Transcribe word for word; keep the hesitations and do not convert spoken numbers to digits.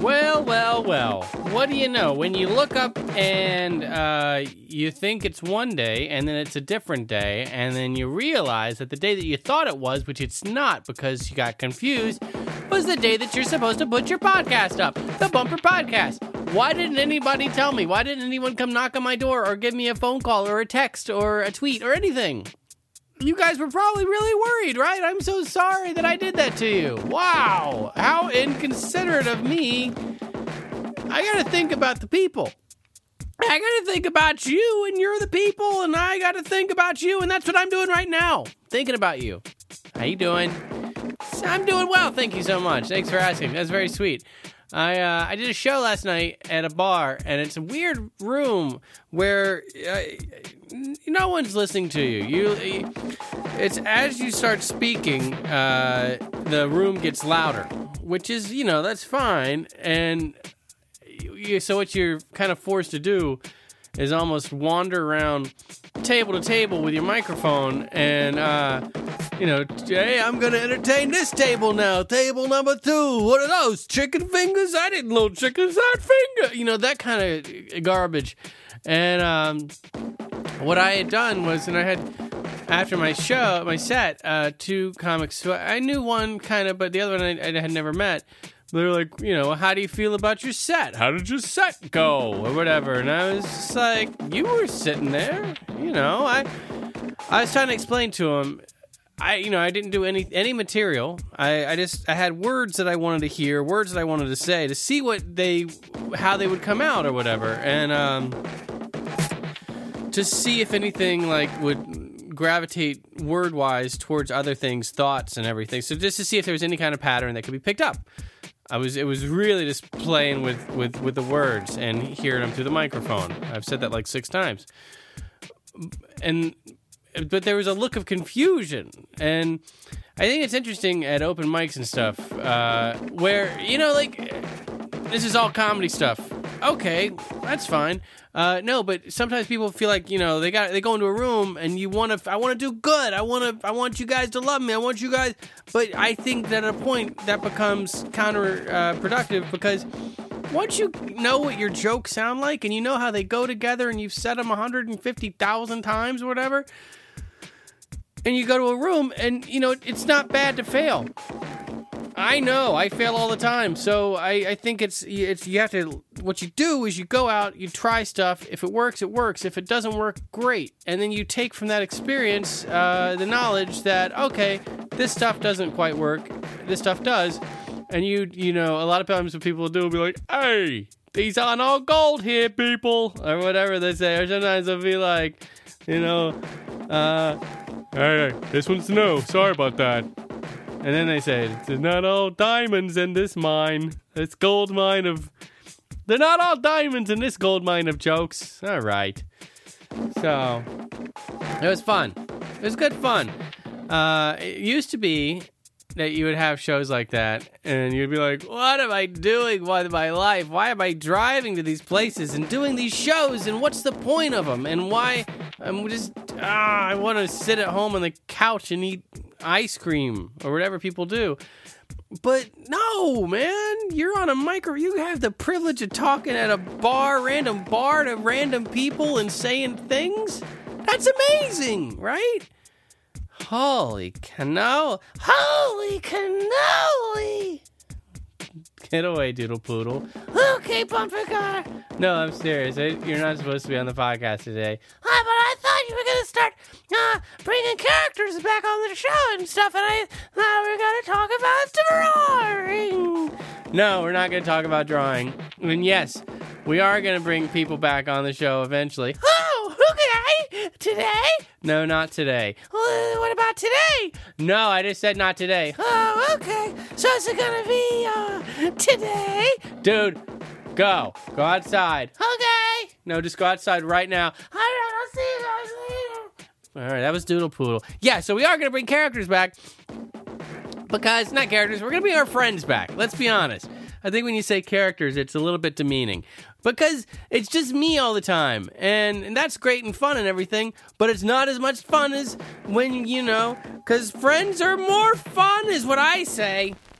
Well, well, well. What do you know? When you look up and uh, you think it's one day, and then it's a different day, and then you realize that the day that you thought it was, which it's not because you got confused, was the day that you're supposed to put your podcast up, the Bumper Podcast. Why didn't anybody tell me? Why didn't anyone come knock on my door or give me a phone call or a text or a tweet or anything? You guys were probably really worried, right? I'm so sorry that I did that to you. Wow, how inconsiderate of me. I gotta think about the people. I gotta think about you, and you're the people, and I gotta think about you, and that's what I'm doing right now. Thinking about you. How you doing? I'm doing well, thank you so much. Thanks for asking. That's very sweet. I uh, I did a show last night at a bar, and it's a weird room where uh, no one's listening to you. You, it's as you start speaking, uh, the room gets louder, which is, you know, that's fine. And you, so what you're kind of forced to do is almost wander around table to table with your microphone and, uh, you know, hey, I'm going to entertain this table now. Table number two. What are those? Chicken fingers? I didn't know chickens had fingers. You know, that kind of garbage. And um, what I had done was, and I had, after my show, my set, uh, two comics who I knew one kind of, but the other one I, I had never met. They were like, you know, how do you feel about your set? How did your set go? Or whatever. And I was just like, you were sitting there. You know, I I was trying to explain to him, I, you know, I didn't do any any material. I, I just, I had words that I wanted to hear, words that I wanted to say, to see what they, how they would come out or whatever. And um, to see if anything, like, would gravitate word-wise towards other things, thoughts and everything. So just to see if there was any kind of pattern that could be picked up. I was, it was really just playing with, with, with the words and hearing them through the microphone. I've said that like six times. And, but there was a look of confusion. And I think it's interesting at open mics and stuff, uh, where, you know, like, this is all comedy stuff. Okay, that's fine. Uh, no, but sometimes people feel like, you know, they got they go into a room and you want to. I want to do good. I want to. I want you guys to love me. I want you guys. But I think that at a point that becomes counterproductive uh, because once you know what your jokes sound like and you know how they go together and you've said them one hundred fifty thousand times or whatever, and you go to a room and you know it's not bad to fail. I know, I fail all the time, so I, I think it's it's you have to, what you do is you go out, you try stuff, if it works, it works, if it doesn't work, great, and then you take from that experience uh, the knowledge that, okay, this stuff doesn't quite work, this stuff does, and you, you know, a lot of times what people do will be like, hey, these aren't all gold here, people, or whatever they say, or sometimes they'll be like, you know, uh, hey, this one's no, sorry about that. And then they say, it's not all diamonds in this mine. This gold mine of... They're not all diamonds in this gold mine of jokes. All right. So, it was fun. It was good fun. Uh, it used to be that you would have shows like that, and you'd be like, what am I doing with my life? Why am I driving to these places and doing these shows, and what's the point of them? And why... I'm just... Ah, I want to sit at home on the couch and eat ice cream or whatever people do. But no, man, you're on a micro. You have the privilege of talking at a bar, random bar to random people and saying things. That's amazing, right? Holy cannoli. Holy cannoli. Get away, Doodle Poodle. Okay, Bumper Car. No, I'm serious. I, you're not supposed to be on the podcast today. Ah, but I thought you were going to start uh, bringing characters back on the show and stuff, and I thought we were going to talk about drawing. No, we're not going to talk about drawing. And yes, we are going to bring people back on the show eventually. Oh, okay. Today? No, not today. Uh, what about today? No, I just said not today. Oh, okay. So is it going to be uh, today? Dude, go. Go outside. Okay. No, just go outside right now. All right, I'll see you guys later. All right, that was Doodle Poodle. Yeah, so we are going to bring characters back. Because, not characters, we're going to bring our friends back. Let's be honest. I think when you say characters, it's a little bit demeaning. Because it's just me all the time. And, and that's great and fun and everything. But it's not as much fun as when, you know, because friends are more fun is what I say.